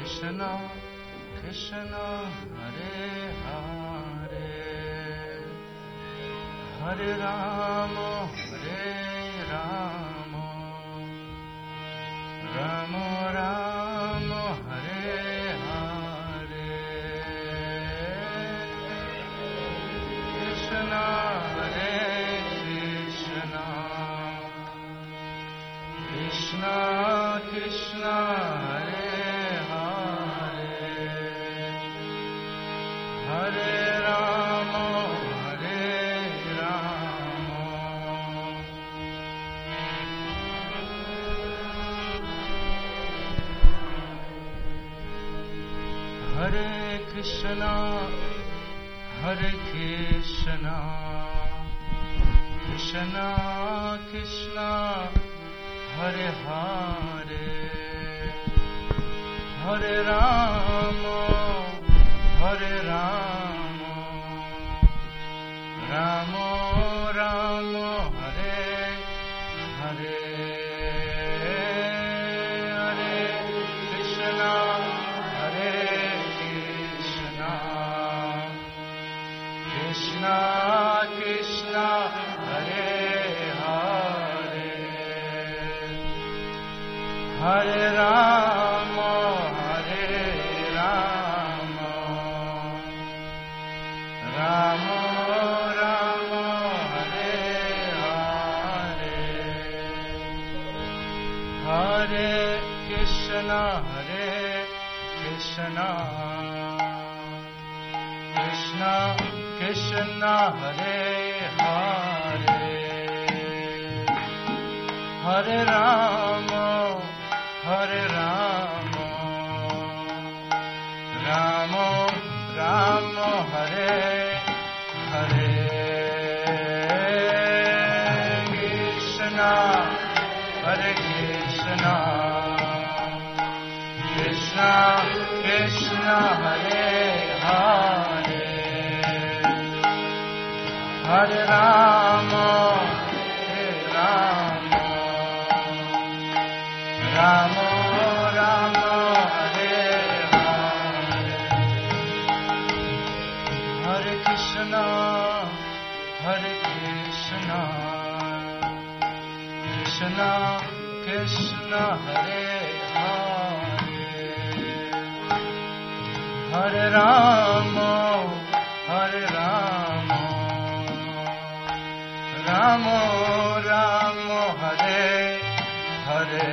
Krishna Krishna Hare Hare Hare Rama Rama Rama Hare Hare Krishna Hare Krishna Krishna Krishna Hare Hare Hare Rama Hare Krishna Hare Krishna Krishna Krishna Hare Hare Hare Rama Rama Rama Hare Hare Hare Krishna Hare Krishna Krishna Krishna Hare Hare Hare Rama Rama Rama Hare Hare Hare Krishna Krishna Krishna Hare Hare Hare Rama Rama Rama Hare Hare Krishna Krishna Krishna Krishna Hare Hare Hare Rama Rama Rama Hare Hare Hare Krishna Krishna Krishna Hare Hare Hare Rama Rama Rama Hare Hare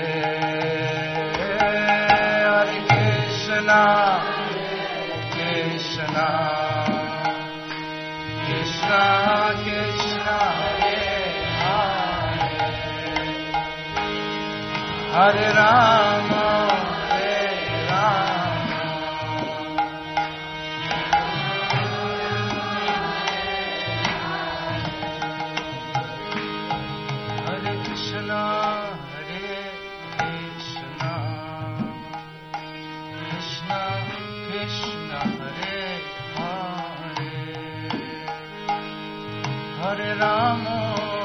Hare Krishna Krishna Krishna Hare Hare Rama Hare Krishna Krishna Krishna Hare Hare Rama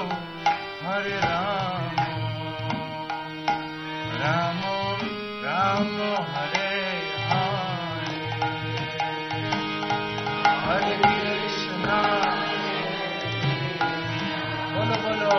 Rama Rama Hare Hare Krishna Bolo Bolo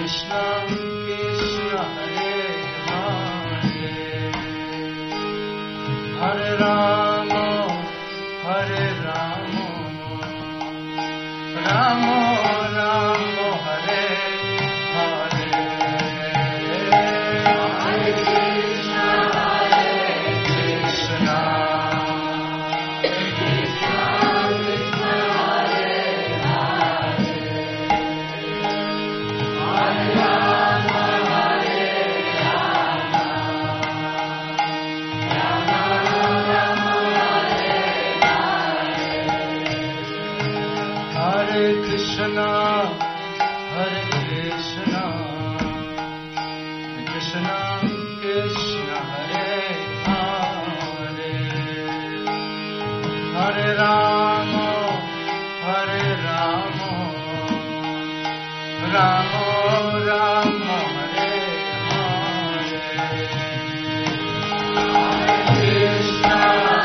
Krishna Krishna Hare Hare Hare Rama Hare Rama Rama Rama Hare Hare Hare Krishna Krishna Krishna, Hare Krishna, Krishna Krishna Hare Hare, Hare Rama, Hare Rama, Rama Rama Hare Hare, Hare Krishna,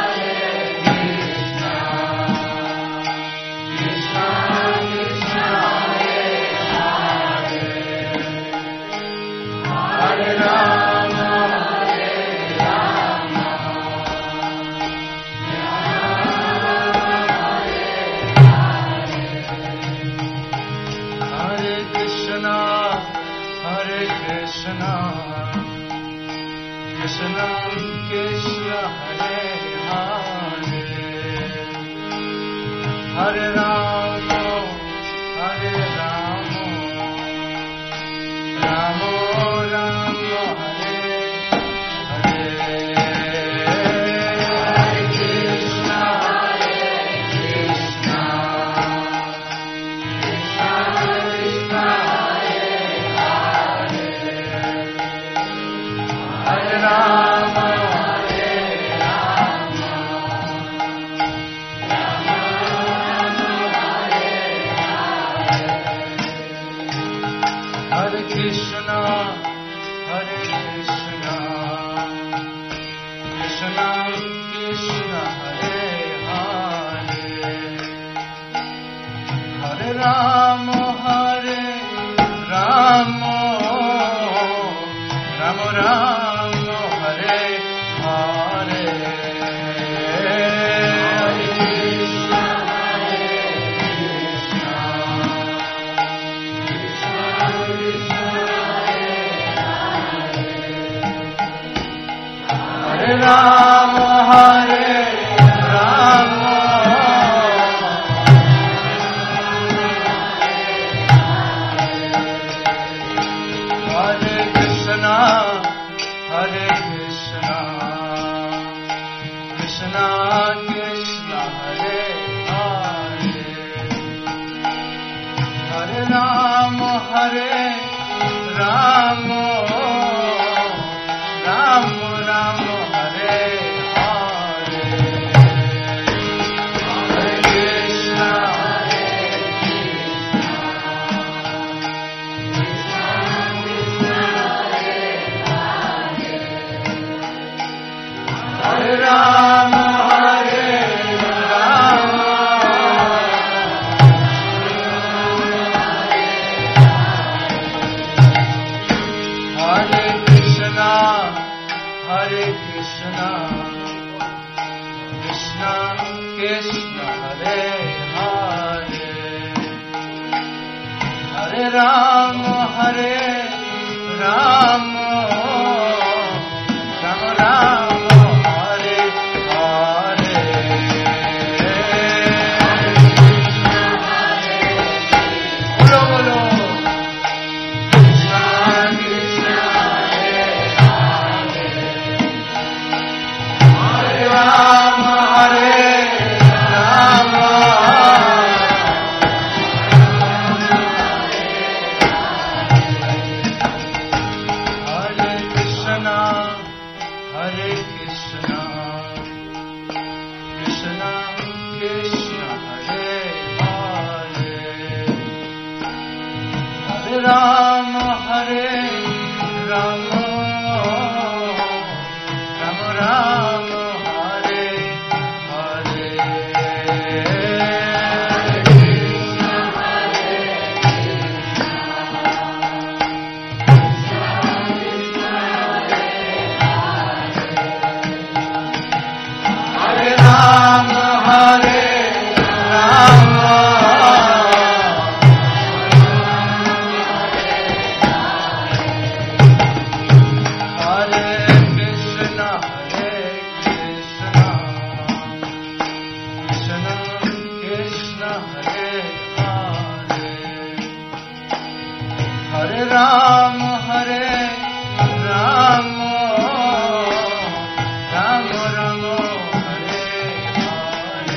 Krishna Krishna Hare Hare Hare Rama Hare Rama Rama Rama Hare Hare Hare Krishna Krishna Krishna Krishna Hare Rama, Hare Rama, Rama Rama, Hare Krishna, Hare Krishna, Krishna Krishna, Hare Hare, Hare Rama, Hare Rama, Rama Rama, Hare Hare, Hare Krishna, Hare Krishna, Krishna Krishna, Hare Rama, Hare Rama, Hare Krishna, Hare Krishna, Krishna Krishna, Hare Hare, Hare Rama, Hare Rama, Rama Rama, Hare Hare, Hare Krishna, Hare Rama, Hare Rama, Hare Krishna, Hare Krishna, Krishna Krishna, Hare Hare, Hare Rama, Hare Rama, Rama Rama, Hare Hare, Bolo Bolo, Krishna Krishna, Hare Hare, Hare Rama, Hare Rama, Hare Krishna, Hare Krishna, Krishna Krishna, Hare Hare, Hare Rama, Hare Rama, Rama Rama, Hare Hare, Hare Krishna, Hare Krishna, Ram, Hare Ram, Ram Ram, Hare Hare.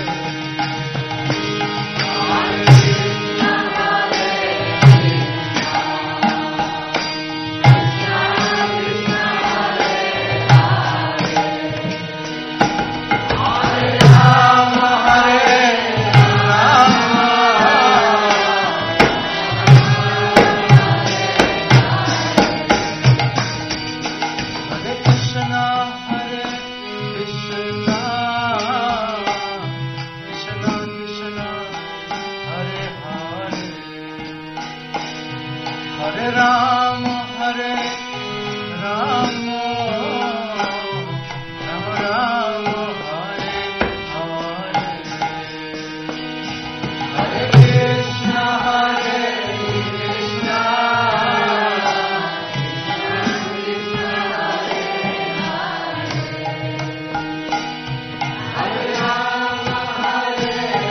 Hare Ram, Hare Ram, Ram Ram, Hare Hare. Hare Krishna, Hare Krishna, Krishna Hare Ram, Hare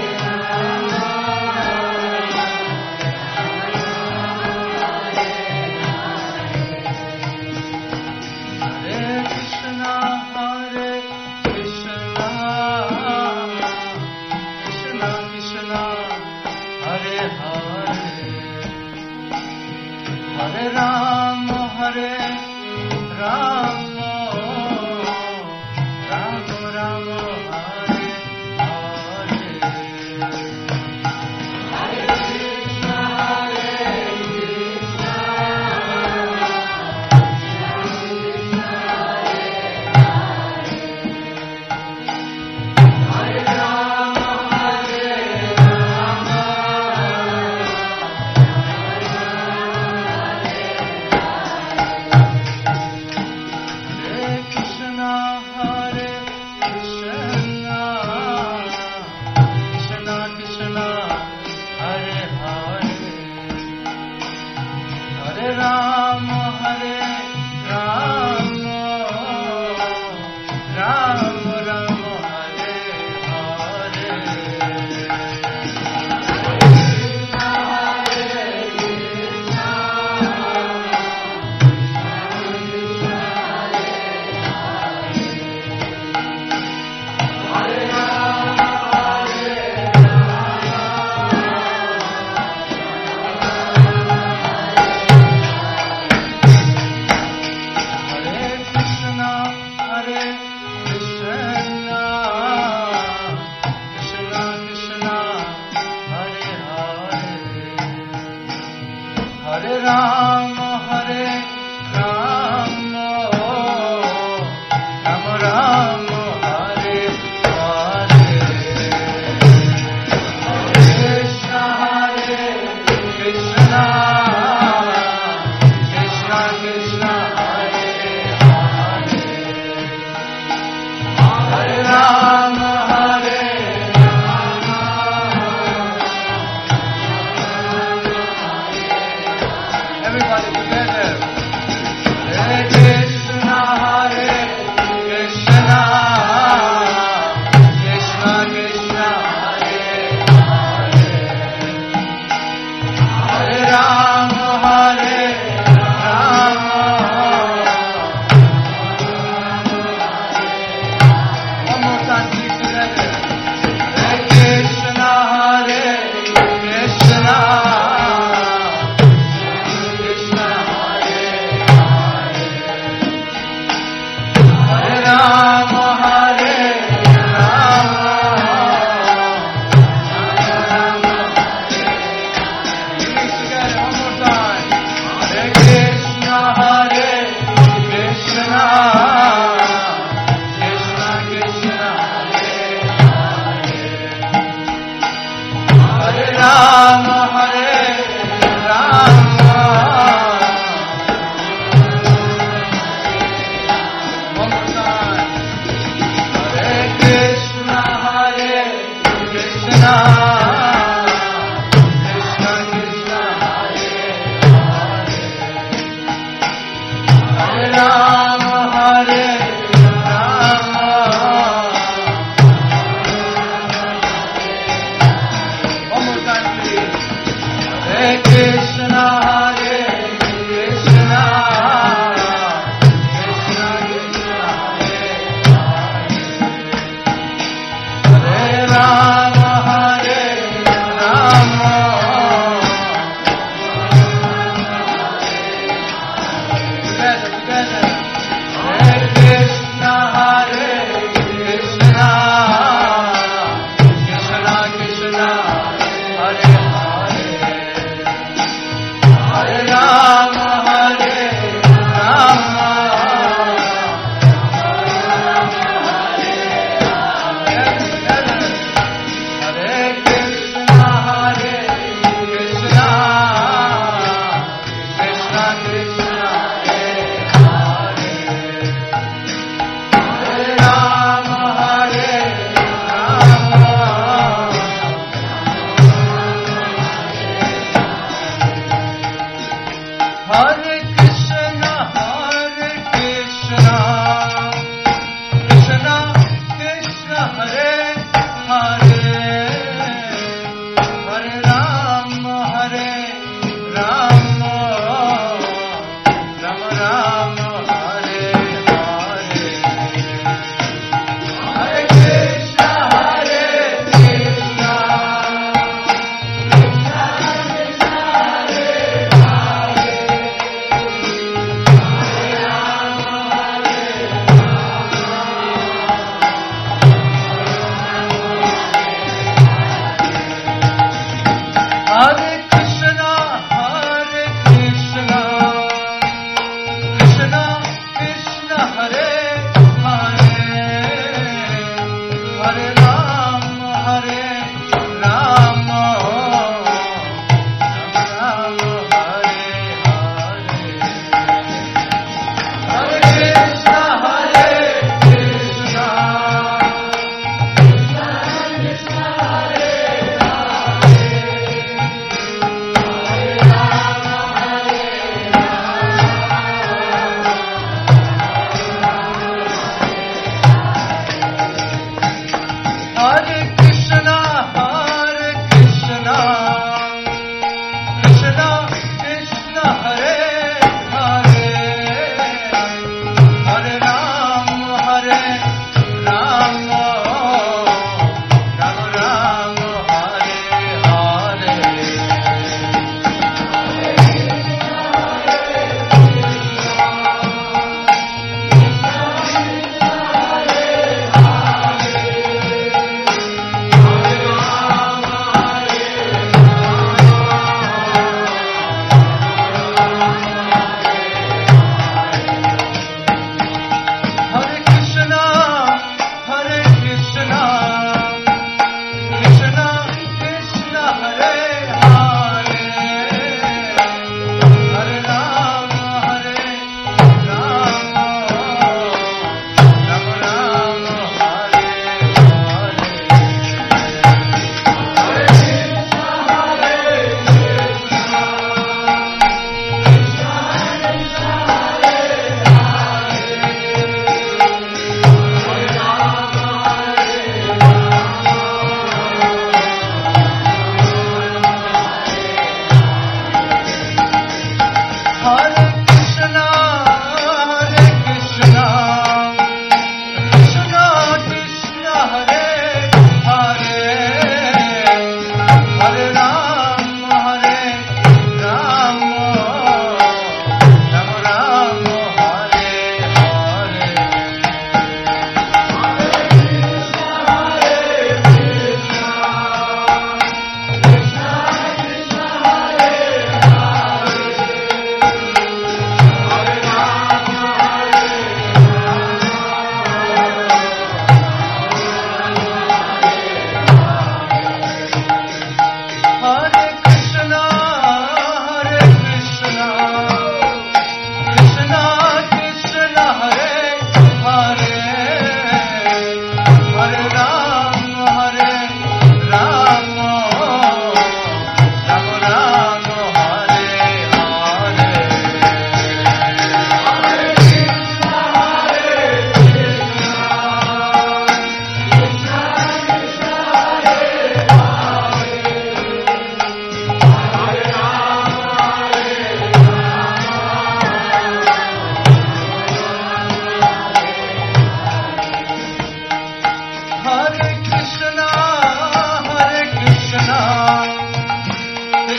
Hare Ram, Hare Ram, Ram Ram, Hare Hare. Hare Krishna, Hare Krishna, Krishna Hare Ram, Hare Ram,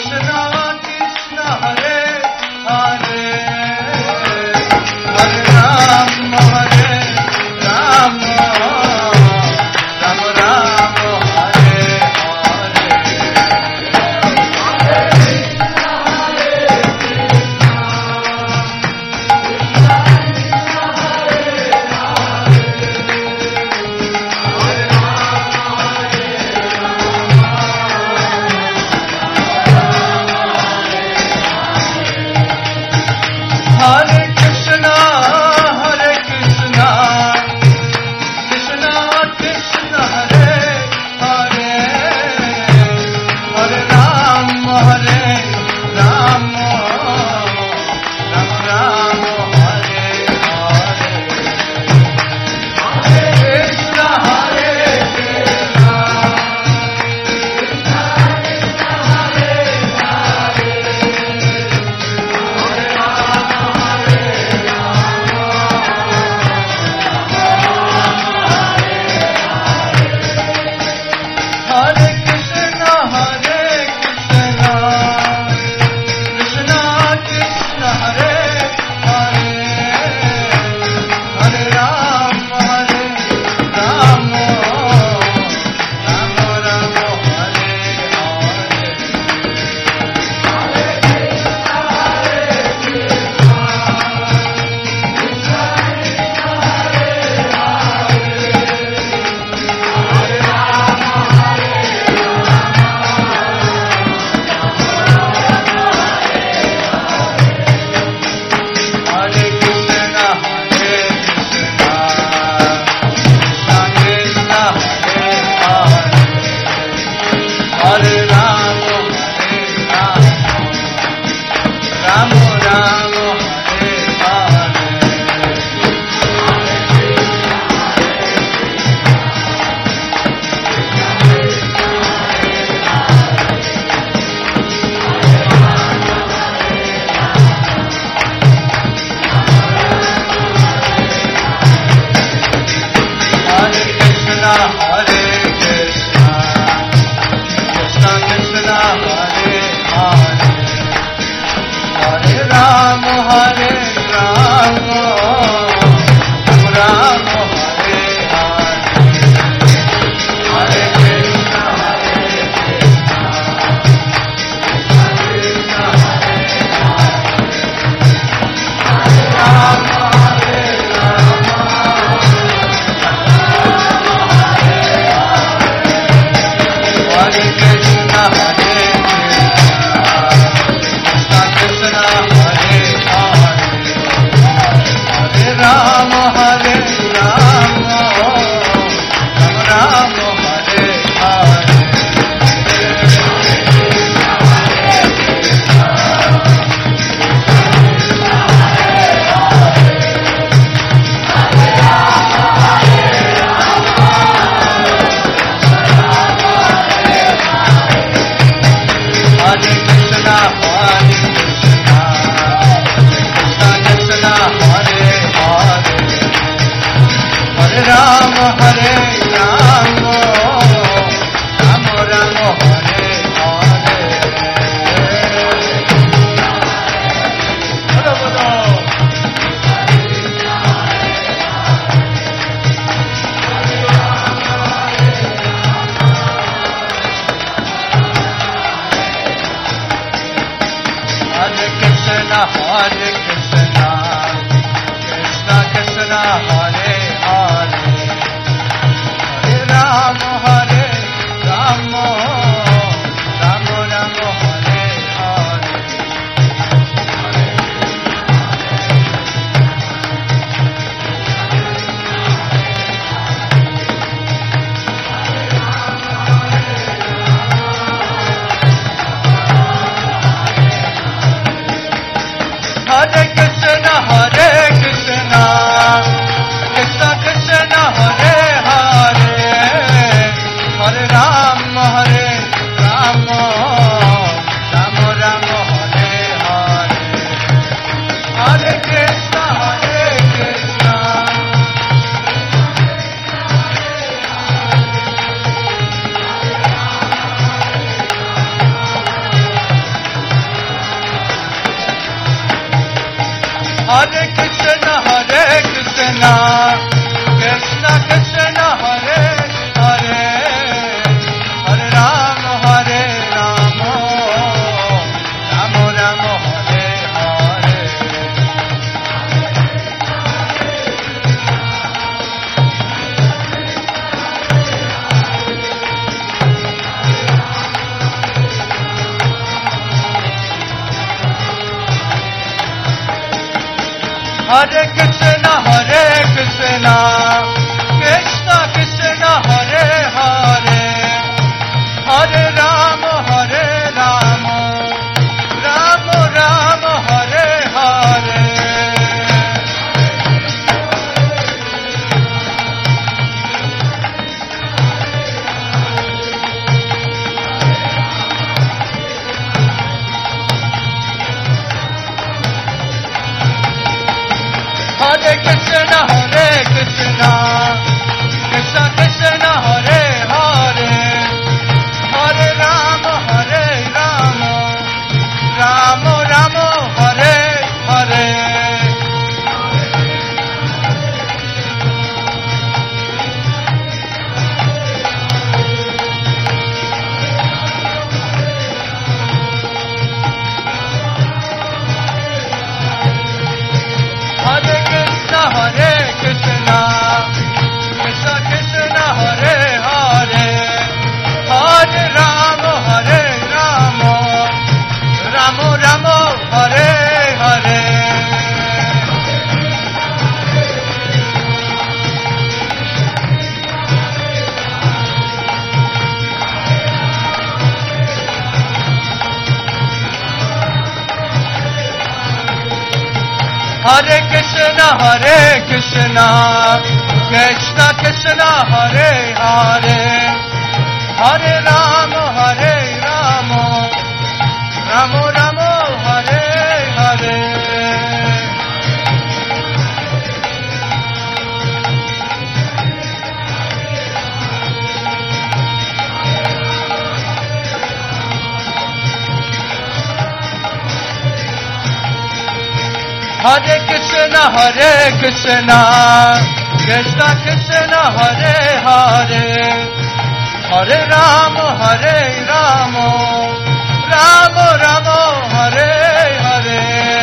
Krishna Krishna Hare Hare Hare Krishna, Krishna Krishna, Hare Hare, Hare Rama, Rama Rama, Hare Hare. Hare Krishna, Krishna Krishna, Hare Hare, Hare Rama, Rama Rama, Hare Hare. Hare Krishna, Krishna Krishna, Hare Hare, Hare Rama, Rama Rama, Hare Hare. Hare Krishna, Krishna Krishna, Hare Hare, Hare Rama, Rama Rama, Hare Hare. Hare Krishna, Krishna Krishna, Hare Hare, Hare Rama, Rama Rama, Hare Hare. Hare Krishna, Krishna Krishna, Hare Hare, Hare Rama, Rama Rama, Hare Hare.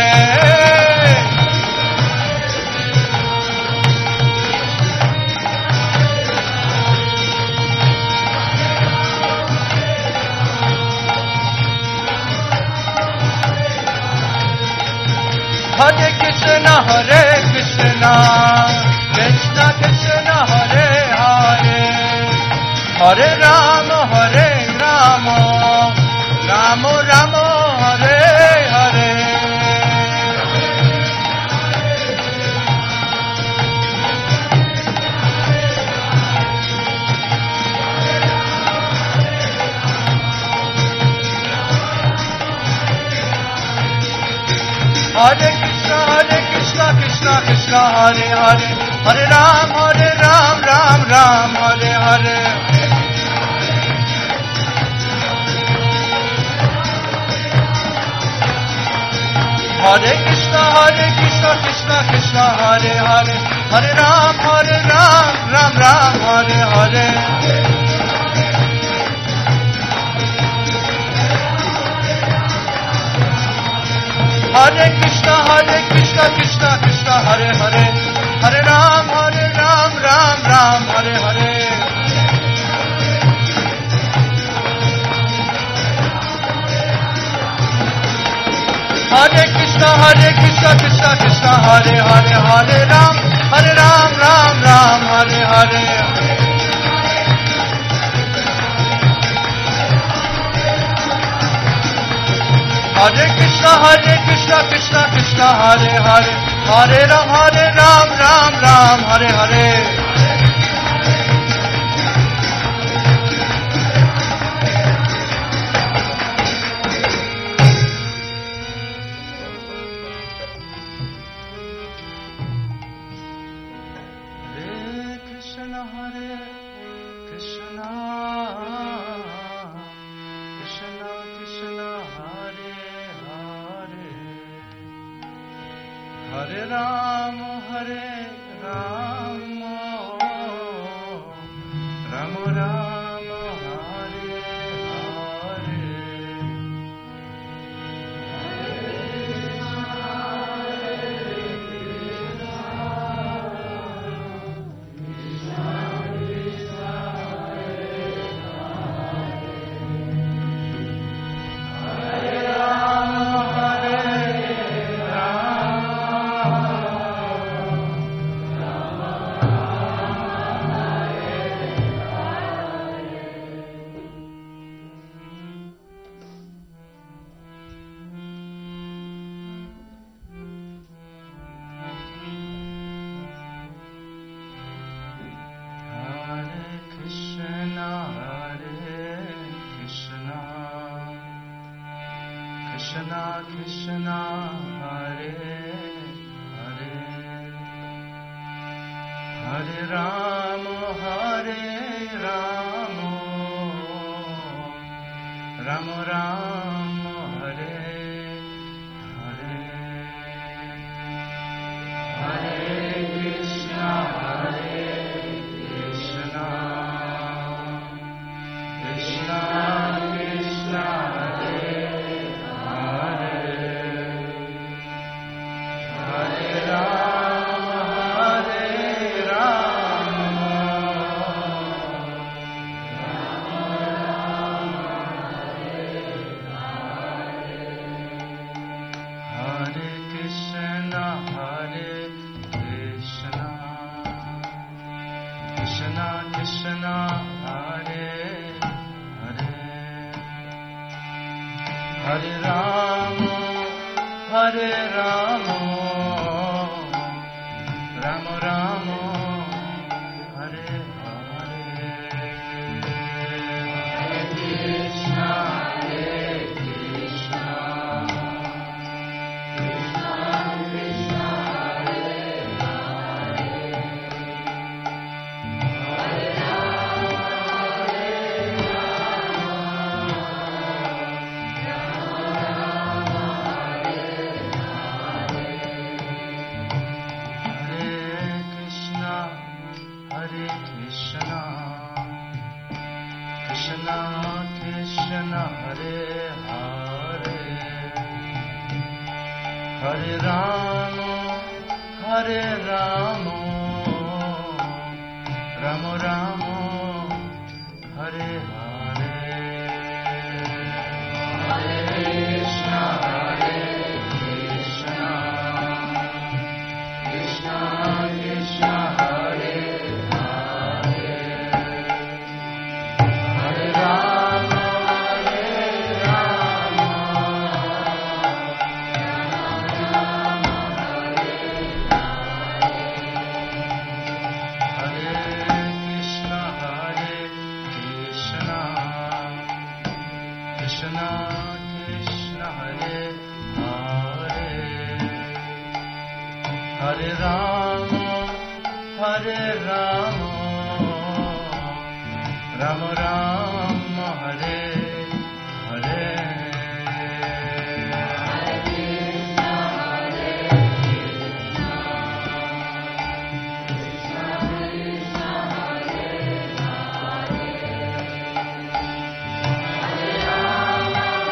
Hare Krishna, Krishna Krishna, Hare Hare, Hare Rama, Rama Rama, Hare Hare. Hare Krishna, Krishna Krishna, Hare Hare, Hare Ram, Ram Ram, Hare Hare. Hare Krishna, Krishna Krishna, Hare Hare, Hare Ram, Ram Ram, Hare Hare. Hare Krishna, Krishna Krishna, Hare Hare, Hare Ram, Ram Ram, Hare Hare. Hare Krishna, Krishna Krishna, Hare Hare, Hare Ram, Ram Ram, Hare Hare. Hare Krishna, Krishna, Hare Hare, Hare Ram, Ram Ram, Hare Hare. Hare Ram, Ram Ram, Hare Hare. Krishna Krishna, Hare Hare, Hare Ram, Ram Ram, Hare Hare, Hare Krishna, Krishna Krishna, Hare Hare Ram, Ram Ram, Hare Hare. Hare Krishna, Krishna Krishna, Hare Hare, Hare Ram, Krishna Krishna, Hare Hare, Hare Ram, Ram Ram, Hare Hare, Hare Krishna, Krishna Krishna, Hare Hare, Hare Ram, Krishna Krishna, Hare Hare, Hare Ram, Ram Ram, Hare Hare, Hare Krishna, Krishna Krishna, Hare Hare, Hare Ram,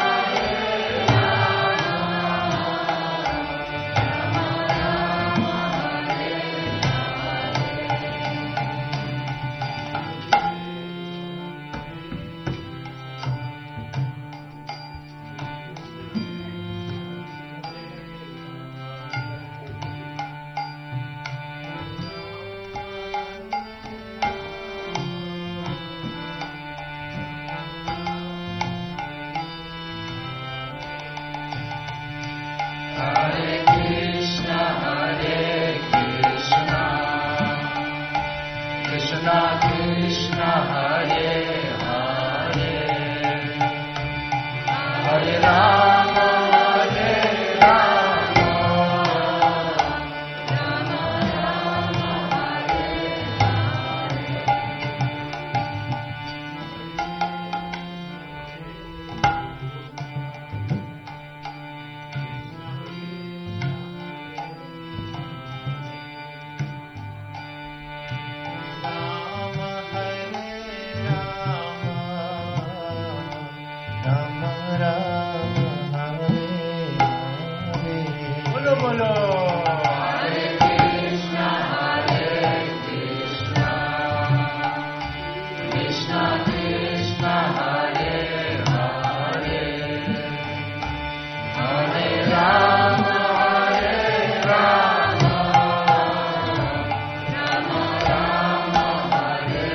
Krishna Krishna, Hare Hare, Hare Ram, बोलो Hare Krishna, Krishna Krishna, Hare Hare, Hare Rama, Rama Rama, Hare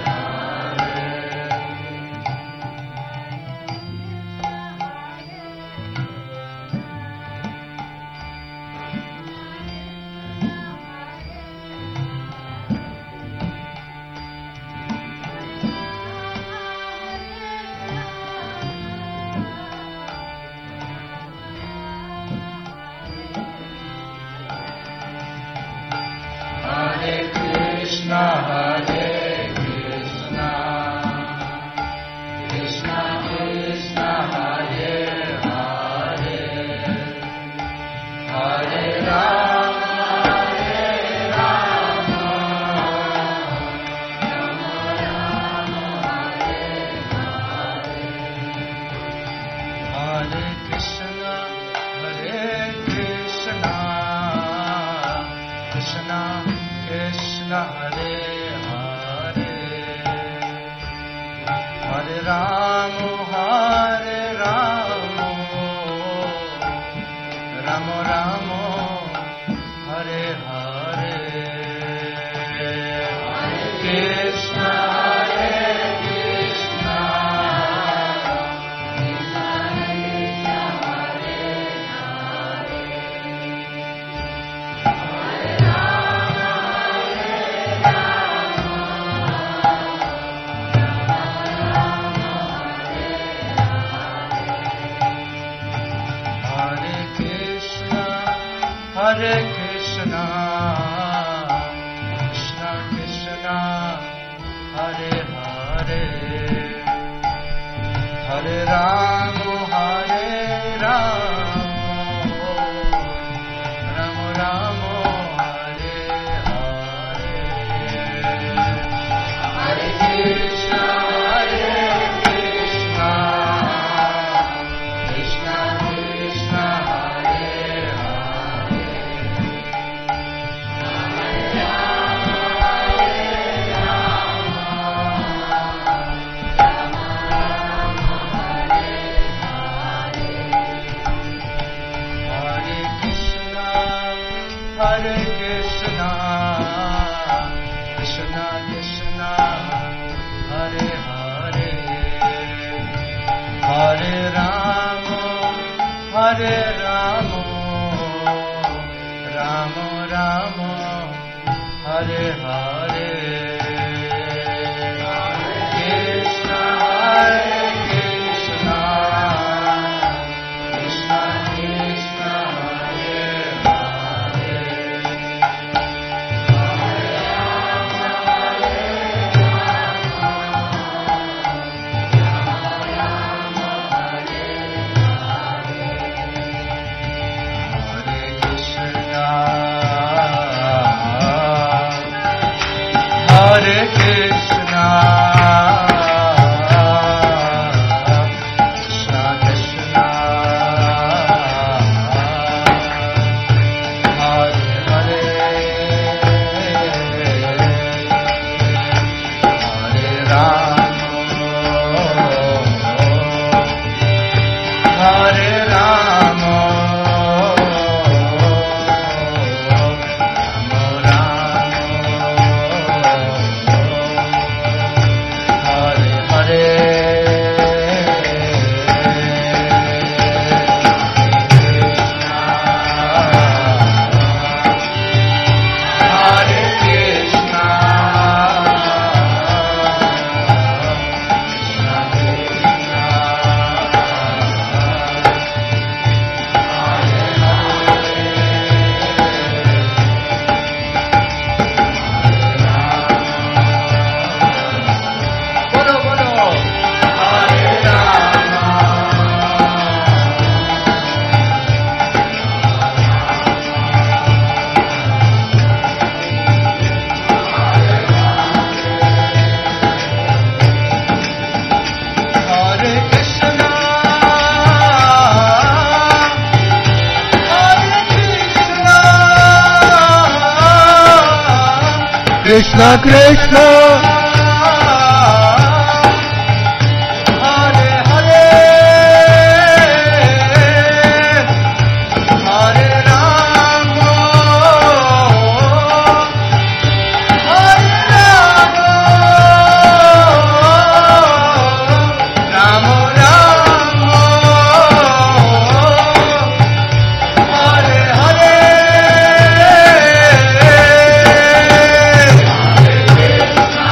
Hare Krishna, Hare Krishna, Krishna Krishna, Hare Hare, Hare Rama, Rama Hare Krishna, Hare Krishna, Krishna Krishna, Hare Hare, Hare Rama, Rama Rama, Hare Hare, Krishna, Hare Krishna, Hare Krishna, Hare Krishna, Krishna Krishna, Hare Hare, Hare Rama, Rama Rama, Hare Hare, Hare Krishna, Krishna Krishna, Hare Hare, Hare Krishna, Hare Krishna, Krishna Krishna, Hare Hare, Hare Rama, Rama Rama, Hare Hare, Krishna, Krishna, Krishna Krishna, Hare Hare, Hare Krishna, Hare Krishna, Krishna Krishna, Hare Hare, Hare Rama, Hare Rama, Rama Rama, Krishna Krishna Krishna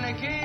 की